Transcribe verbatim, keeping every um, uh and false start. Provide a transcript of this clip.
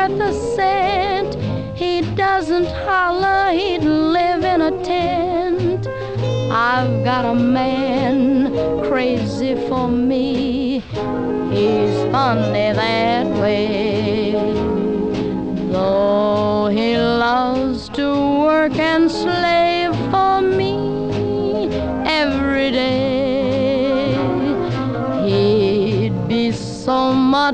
worth a cent. He doesn't holler, he'd live in a tent. I've got a man crazy for me. He's funny that way. Though he loves to work and slave,